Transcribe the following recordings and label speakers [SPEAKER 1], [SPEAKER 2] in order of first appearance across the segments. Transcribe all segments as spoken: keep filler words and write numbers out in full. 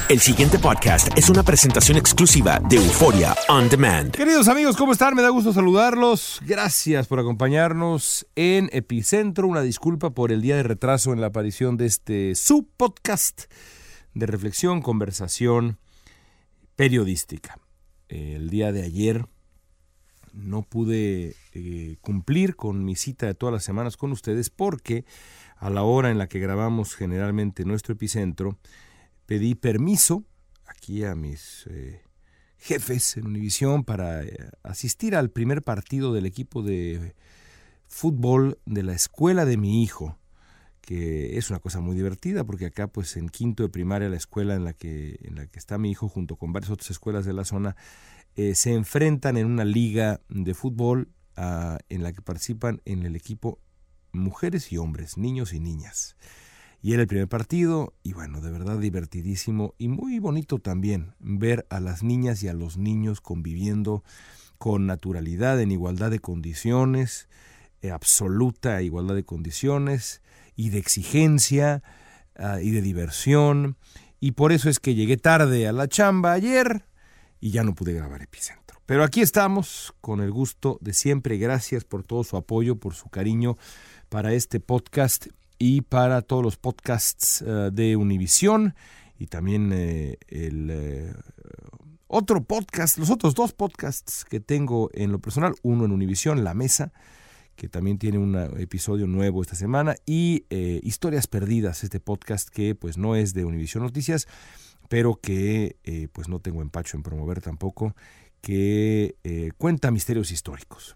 [SPEAKER 1] El siguiente podcast es una presentación exclusiva de Euforia On Demand.
[SPEAKER 2] Queridos amigos, ¿cómo están? Me da gusto saludarlos. Gracias por acompañarnos en Epicentro. Una disculpa por el día de retraso en la aparición de este subpodcast de reflexión, conversación periodística. El día de ayer no pude eh, cumplir con mi cita de todas las semanas con ustedes porque a la hora en la que grabamos generalmente nuestro Epicentro, pedí permiso aquí a mis eh, jefes en Univisión para eh, asistir al primer partido del equipo de fútbol de la escuela de mi hijo, que es una cosa muy divertida porque acá pues en quinto de primaria la escuela en la que, en la que está mi hijo junto con varias otras escuelas de la zona eh, se enfrentan en una liga de fútbol uh, en la que participan en el equipo mujeres y hombres, niños y niñas. Y era el primer partido, y bueno, de verdad divertidísimo y muy bonito también ver a las niñas y a los niños conviviendo con naturalidad, en igualdad de condiciones, eh, absoluta igualdad de condiciones y de exigencia uh, y de diversión. Y por eso es que llegué tarde a la chamba ayer y ya no pude grabar Epicentro. Pero aquí estamos con el gusto de siempre. Gracias por todo su apoyo, por su cariño para este podcast y para todos los podcasts uh, de Univisión y también eh, el eh, otro podcast, los otros dos podcasts que tengo en lo personal, uno en Univisión, La Mesa, que también tiene un episodio nuevo esta semana, y eh, Historias Perdidas, este podcast que pues no es de Univisión Noticias, pero que eh, pues no tengo empacho en promover tampoco, que eh, cuenta misterios históricos.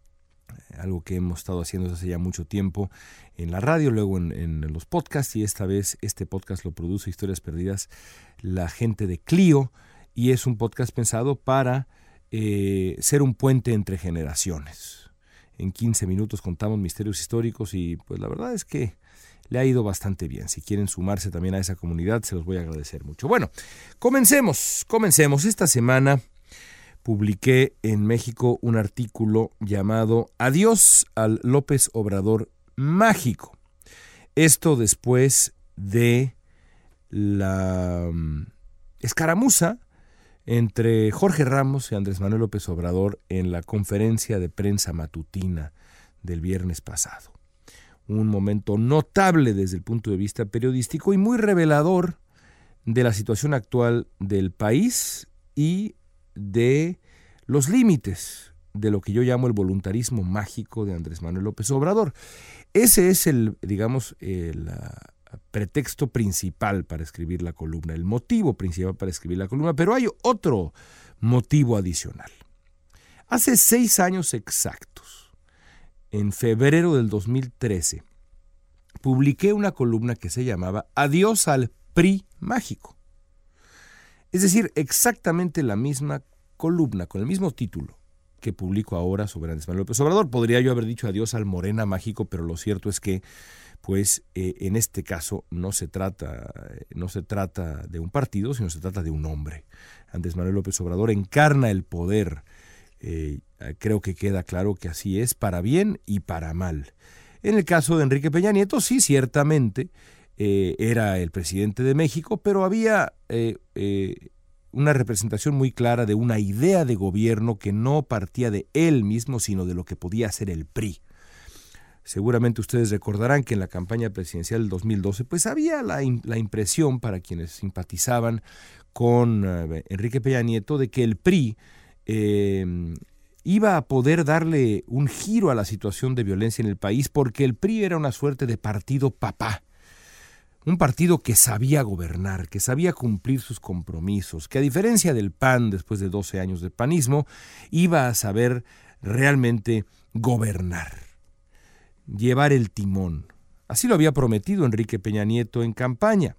[SPEAKER 2] Algo que hemos estado haciendo desde hace ya mucho tiempo en la radio, luego en, en los podcasts, y esta vez este podcast lo produce Historias Perdidas, la gente de Clio, y es un podcast pensado para eh, ser un puente entre generaciones. En quince minutos contamos misterios históricos y pues la verdad es que le ha ido bastante bien. Si quieren sumarse también a esa comunidad, se los voy a agradecer mucho. Bueno, comencemos, comencemos. Esta semana publiqué en México un artículo llamado Adiós al López Obrador mágico. Esto después de la um, escaramuza entre Jorge Ramos y Andrés Manuel López Obrador en la conferencia de prensa matutina del viernes pasado. Un momento notable desde el punto de vista periodístico y muy revelador de la situación actual del país y de los límites de lo que yo llamo el voluntarismo mágico de Andrés Manuel López Obrador. Ese es el, digamos, el uh, pretexto principal para escribir la columna, el motivo principal para escribir la columna, pero hay otro motivo adicional. Hace seis años exactos, en febrero del dos mil trece, publiqué una columna que se llamaba Adiós al P R I mágico. Es decir, exactamente la misma columna, con el mismo título que publico ahora sobre Andrés Manuel López Obrador. Podría yo haber dicho adiós al Morena mágico, pero lo cierto es que, pues, eh, en este caso no se trata, no se trata de un partido, sino se trata de un hombre. Andrés Manuel López Obrador encarna el poder. Eh, creo que queda claro que así es, para bien y para mal. En el caso de Enrique Peña Nieto, sí, ciertamente, eh, era el presidente de México, pero había eh, eh, una representación muy clara de una idea de gobierno que no partía de él mismo, sino de lo que podía hacer el P R I. Seguramente ustedes recordarán que en la campaña presidencial del dos mil doce, pues había la, la impresión para quienes simpatizaban con uh, Enrique Peña Nieto de que el P R I eh, iba a poder darle un giro a la situación de violencia en el país, porque el P R I era una suerte de partido papá. Un partido que sabía gobernar, que sabía cumplir sus compromisos, que a diferencia del P A N después de doce años de panismo, iba a saber realmente gobernar, llevar el timón. Así lo había prometido Enrique Peña Nieto en campaña.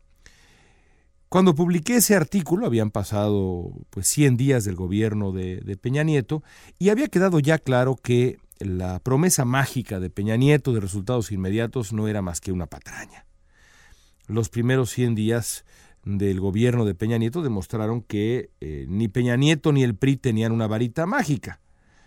[SPEAKER 2] Cuando publiqué ese artículo, habían pasado pues cien días del gobierno de, de Peña Nieto y había quedado ya claro que la promesa mágica de Peña Nieto de resultados inmediatos no era más que una patraña. Los primeros cien días del gobierno de Peña Nieto demostraron que eh, ni Peña Nieto ni el P R I tenían una varita mágica.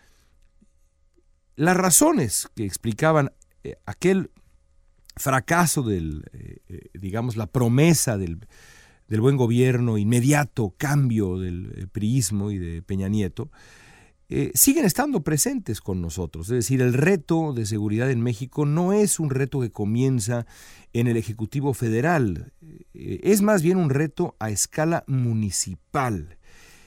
[SPEAKER 2] Las razones que explicaban eh, aquel fracaso del, eh, eh, digamos, la promesa del, del buen gobierno, inmediato cambio del priismo y de Peña Nieto, eh, siguen estando presentes con nosotros. Es decir, el reto de seguridad en México no es un reto que comienza en el Ejecutivo Federal, eh, es más bien un reto a escala municipal.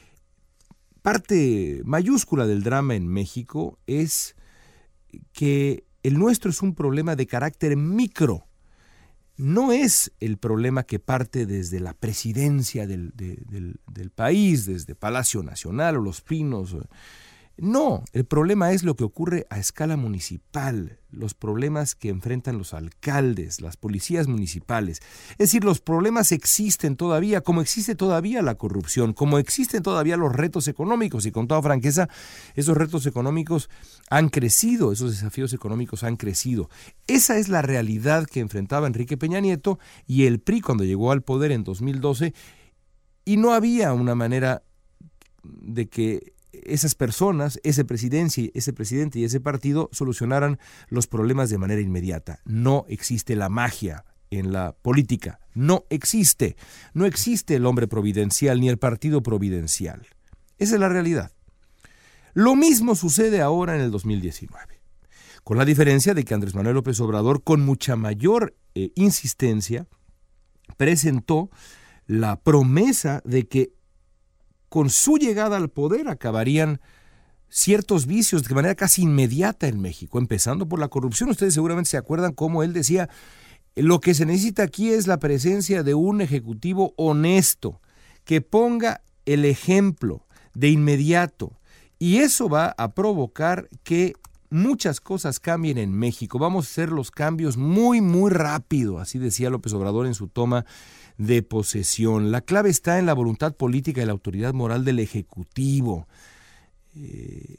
[SPEAKER 2] Parte mayúscula del drama en México es que el nuestro es un problema de carácter micro. No es el problema que parte desde la presidencia del, de, del, del país, desde Palacio Nacional o Los Pinos. No, el problema es lo que ocurre a escala municipal, los problemas que enfrentan los alcaldes, las policías municipales. Es decir, los problemas existen todavía, como existe todavía la corrupción, como existen todavía los retos económicos, y con toda franqueza, esos retos económicos han crecido, esos desafíos económicos han crecido. Esa es la realidad que enfrentaba Enrique Peña Nieto y el P R I cuando llegó al poder en dos mil doce, y no había una manera de que esas personas, ese presidente, ese presidente y ese partido solucionaran los problemas de manera inmediata. No existe la magia en la política, no existe. No existe el hombre providencial ni el partido providencial. Esa es la realidad. Lo mismo sucede ahora en el dos mil diecinueve, con la diferencia de que Andrés Manuel López Obrador, con mucha mayor eh, insistencia, presentó la promesa de que con su llegada al poder acabarían ciertos vicios de manera casi inmediata en México, empezando por la corrupción. Ustedes seguramente se acuerdan cómo él decía, lo que se necesita aquí es la presencia de un ejecutivo honesto, que ponga el ejemplo de inmediato, y eso va a provocar que muchas cosas cambien en México. Vamos a hacer los cambios muy, muy rápido, así decía López Obrador en su toma de posesión. La clave está en la voluntad política y la autoridad moral del Ejecutivo. Eh,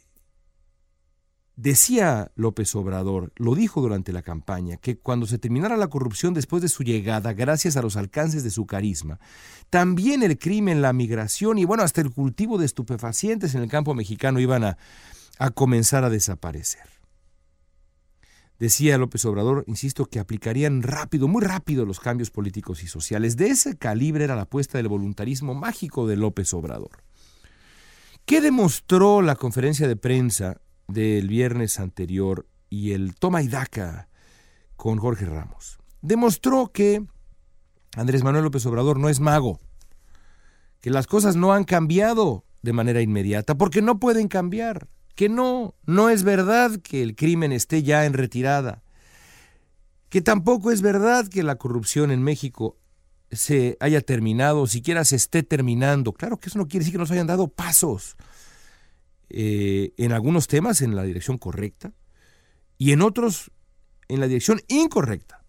[SPEAKER 2] decía López Obrador, lo dijo durante la campaña, que cuando se terminara la corrupción después de su llegada, gracias a los alcances de su carisma, también el crimen, la migración y bueno, hasta el cultivo de estupefacientes en el campo mexicano iban a, a comenzar a desaparecer. Decía López Obrador, insisto, que aplicarían rápido, muy rápido los cambios políticos y sociales. De ese calibre era la apuesta del voluntarismo mágico de López Obrador. ¿Qué demostró la conferencia de prensa del viernes anterior y el toma y daca con Jorge Ramos? Demostró que Andrés Manuel López Obrador no es mago, que las cosas no han cambiado de manera inmediata, porque no pueden cambiar. Que no, no es verdad que el crimen esté ya en retirada, que tampoco es verdad que la corrupción en México se haya terminado, o siquiera se esté terminando. Claro que eso no quiere decir que nos hayan dado pasos eh, en algunos temas en la dirección correcta y en otros en la dirección incorrecta.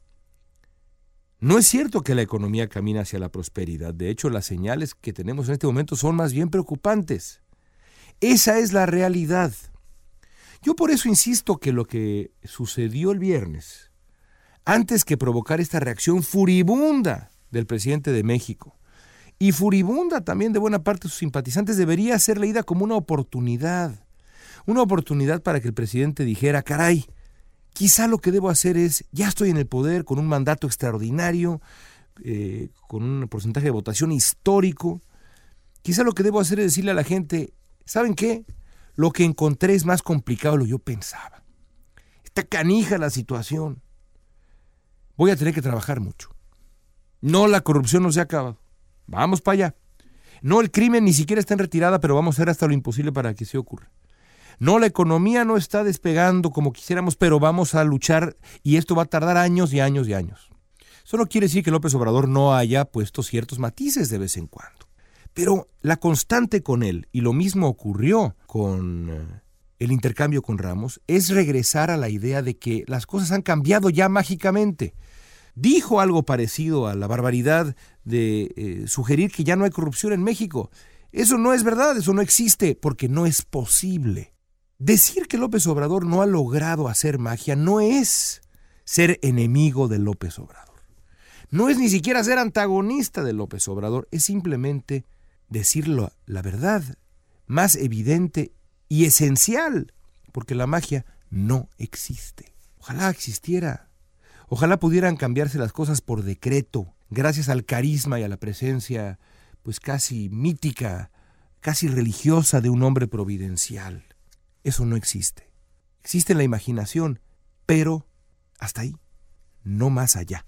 [SPEAKER 2] No es cierto que la economía camina hacia la prosperidad. De hecho, las señales que tenemos en este momento son más bien preocupantes. Esa es la realidad. Yo por eso insisto que lo que sucedió el viernes, antes que provocar esta reacción furibunda del presidente de México y furibunda también de buena parte de sus simpatizantes, debería ser leída como una oportunidad. Una oportunidad para que el presidente dijera, caray, quizá lo que debo hacer es, ya estoy en el poder con un mandato extraordinario, eh, con un porcentaje de votación histórico, quizá lo que debo hacer es decirle a la gente, ¿saben qué? Lo que encontré es más complicado de lo que yo pensaba. Está canija la situación. Voy a tener que trabajar mucho. No, la corrupción no se ha acabado. Vamos para allá. No, el crimen ni siquiera está en retirada, pero vamos a hacer hasta lo imposible para que se ocurra. No, la economía no está despegando como quisiéramos, pero vamos a luchar y esto va a tardar años y años y años. Eso no quiere decir que López Obrador no haya puesto ciertos matices de vez en cuando. Pero la constante con él, y lo mismo ocurrió con el intercambio con Ramos, es regresar a la idea de que las cosas han cambiado ya mágicamente. Dijo algo parecido a la barbaridad de eh, sugerir que ya no hay corrupción en México. Eso no es verdad, eso no existe, porque no es posible. Decir que López Obrador no ha logrado hacer magia no es ser enemigo de López Obrador. No es ni siquiera ser antagonista de López Obrador, es simplemente decirlo la verdad más evidente y esencial, porque la magia no existe. Ojalá existiera. Ojalá pudieran cambiarse las cosas por decreto, gracias al carisma y a la presencia pues casi mítica, casi religiosa de un hombre providencial. Eso no existe. Existe en la imaginación, pero hasta ahí, no más allá.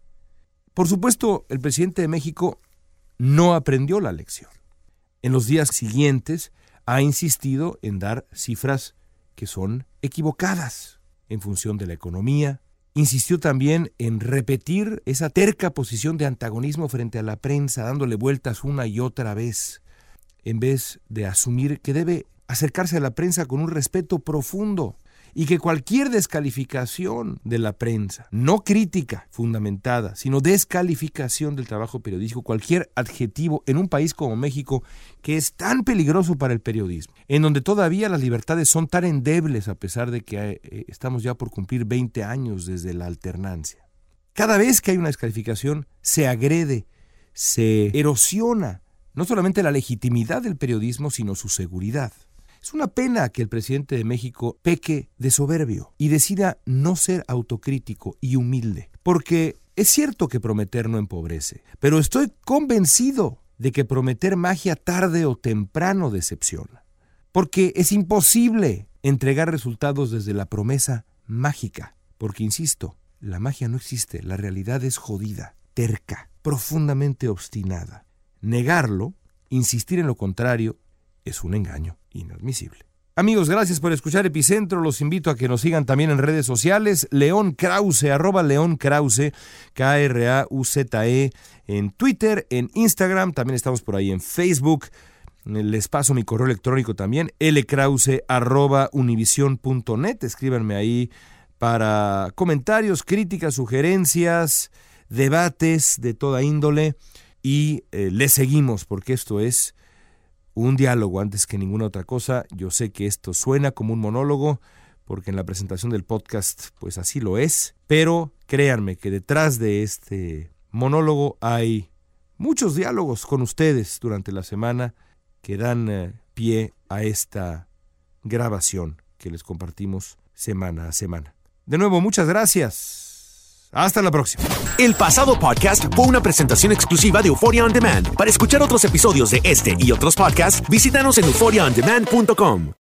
[SPEAKER 2] Por supuesto, el presidente de México no aprendió la lección. En los días siguientes ha insistido en dar cifras que son equivocadas en función de la economía. Insistió también en repetir esa terca posición de antagonismo frente a la prensa, dándole vueltas una y otra vez, en vez de asumir que debe acercarse a la prensa con un respeto profundo y que cualquier descalificación de la prensa, no crítica fundamentada, sino descalificación del trabajo periodístico, cualquier adjetivo en un país como México, que es tan peligroso para el periodismo, en donde todavía las libertades son tan endebles a pesar de que eh, estamos ya por cumplir veinte años desde la alternancia. Cada vez que hay una descalificación, se agrede, se erosiona no solamente la legitimidad del periodismo, sino su seguridad. Es una pena que el presidente de México peque de soberbio y decida no ser autocrítico y humilde, porque es cierto que prometer no empobrece, pero estoy convencido de que prometer magia tarde o temprano decepciona, porque es imposible entregar resultados desde la promesa mágica, porque insisto, la magia no existe, la realidad es jodida, terca, profundamente obstinada. Negarlo, insistir en lo contrario, es un engaño inadmisible. Amigos, gracias por escuchar Epicentro. Los invito a que nos sigan también en redes sociales. León Krause, arroba León Krause, K R A U Z E, en Twitter, en Instagram. También estamos por ahí en Facebook. Les paso mi correo electrónico también, lkrause arroba univision punto net. Escríbanme ahí para comentarios, críticas, sugerencias, debates de toda índole. Y eh, les seguimos porque esto es un diálogo antes que ninguna otra cosa. Yo sé que esto suena como un monólogo, porque en la presentación del podcast pues así lo es, pero créanme que detrás de este monólogo hay muchos diálogos con ustedes durante la semana que dan eh, pie a esta grabación que les compartimos semana a semana. De nuevo, muchas gracias. Hasta la próxima.
[SPEAKER 1] El pasado podcast fue una presentación exclusiva de Euphoria On Demand. Para escuchar otros episodios de este y otros podcasts, visítanos en euphoria on demand punto com.